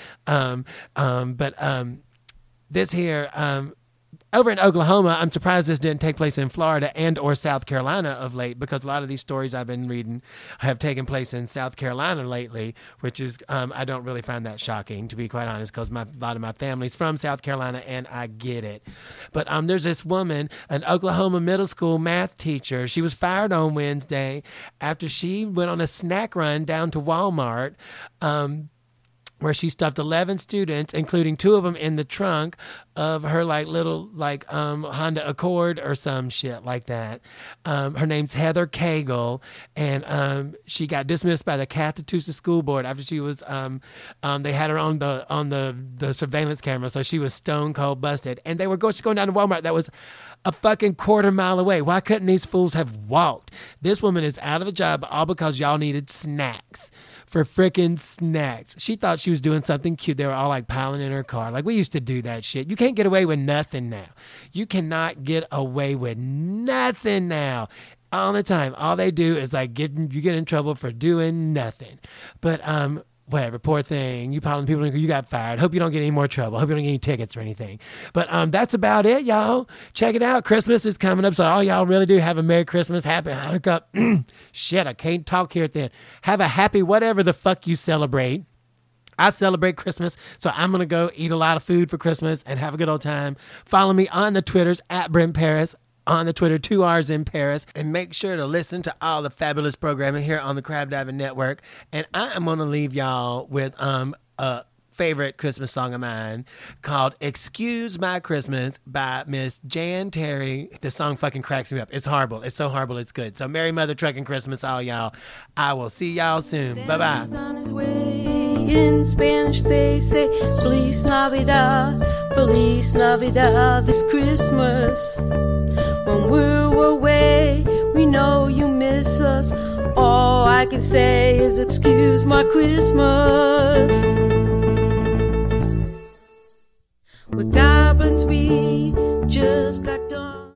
This here. Over in Oklahoma, I'm surprised this didn't take place in Florida and or South Carolina of late, because a lot of these stories I've been reading have taken place in South Carolina lately, which is, I don't really find that shocking, to be quite honest, because a lot of my family's from South Carolina, and I get it. But there's this woman, an Oklahoma middle school math teacher. She was fired on Wednesday after she went on a snack run down to Walmart, where she stuffed 11 students, including 2 of them in the trunk of her little Honda Accord or some shit like that. Her name's Heather Cagle, and she got dismissed by the Cathetousa School Board after she was they had her on the surveillance camera, so she was stone cold busted. And they were just going down to Walmart that was a fucking quarter mile away. Why couldn't these fools have walked? This woman is out of a job all because y'all needed snacks. For freaking snacks. She thought she was doing something cute. They were all like piling in her car. Like, we used to do that shit. You can't get away with nothing now. You cannot get away with nothing now. All the time. All they do is like you get in trouble for doing nothing. But whatever, poor thing. You probably people, you got fired. Hope you don't get any more trouble. Hope you don't get any tickets or anything. But that's about it, y'all. Check it out. Christmas is coming up, so all y'all really do have a Merry Christmas, Happy Hanukkah. Shit, I can't talk here then. Have a happy whatever the fuck you celebrate. I celebrate Christmas, so I'm going to go eat a lot of food for Christmas and have a good old time. Follow me on the Twitters at Brent Paris, on the Twitter, 2 R's in Paris, and make sure to listen to all the fabulous programming here on the Crab Diving Network. And I am going to leave y'all with a favorite Christmas song of mine called Excuse My Christmas by Miss Jan Terry. The song fucking cracks me up. It's horrible. It's so horrible. It's good. So Merry Mother Trucking Christmas, all y'all. I will see y'all soon. Bye-bye. In Spanish they say Feliz Navidad, Feliz Navidad. This Christmas, when we're away, we know you miss us. All I can say is excuse my Christmas.